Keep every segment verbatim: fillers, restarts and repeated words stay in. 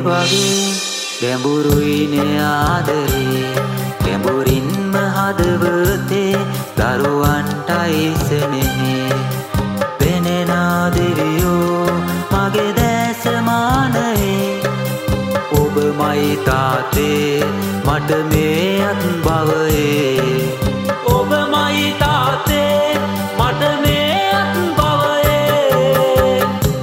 වගේ ගැඹුරුයිනේ ආදරේ ගැඹුරින්ම හදවතේ දරුවන්ටයි සෙනෙහේ පෙනෙනා දෙවියෝ මගේ දැස මානයේ ඔබමයි තාත්තේ මට මේ අත් භවයේ ඔබමයි තාත්තේ මට මේ අත් භවයේ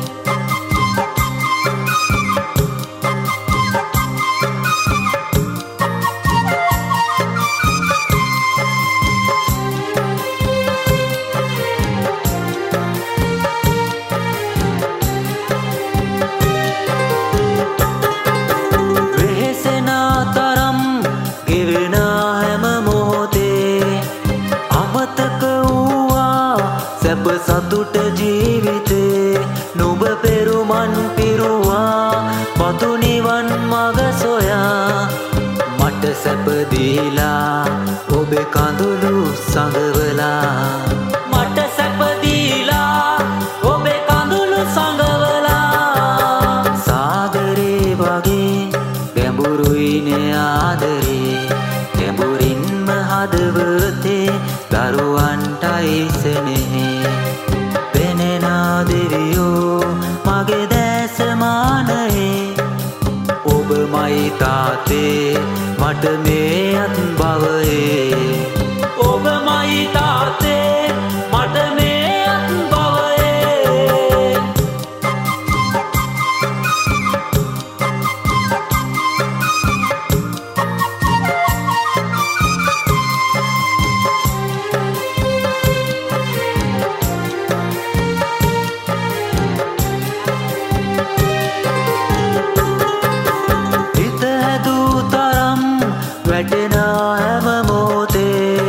සැප සතුට ජීවිතේ නුඹ පෙරුමන් පිරුවා පතු නිවන් මග සොයා මට සැප දීලා ඔබේ කඳුළු සඟවලා මට සැප දීලා ඔබේ කඳුළු සඟවලා සාගරේ වගේ ගැඹුරුයිනේ ආදරේ ගැඹුරින්ම හදවතේ දරුවන්ටයි සෙනෙහේ පෙනෙනා දෙවියෝ මගේ දැස මානයේ ඔබමයි තාත්තේ මට මේ අත් භවයේ ඔබමයි තාත්තේ මට මේ අත් භවයේ වැටෙනා හැම මොහොතේ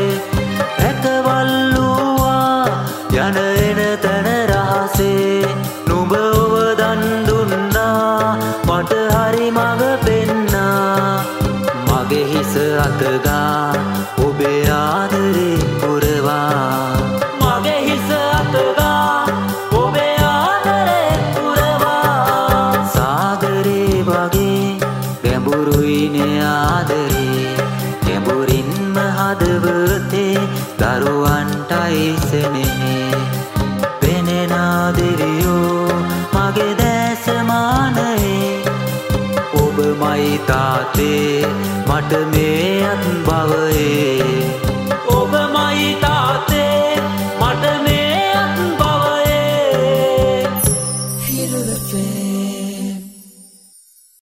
රැකවල්ලුවා යන එන තැන රහසේ නුඹ ඔබ දන් දුන්නා මට හරි මඟ පෙන්නා මගේ හිස අතගා ඔබේ ආදරේ පුරවා මගේ හිස අතගා ඔබේ ආදරේ පුරවා සාගරේ වගේ ගැඹුරුයිනේ ආදරේ ගැඹුරින්ම හදවතේ දරුවන්ටයි සෙනෙහේ පෙනෙනා දෙවියෝ මගේ දැස මානයේ ඔබමයි තාත්තේ මට මේ අත් භවයේ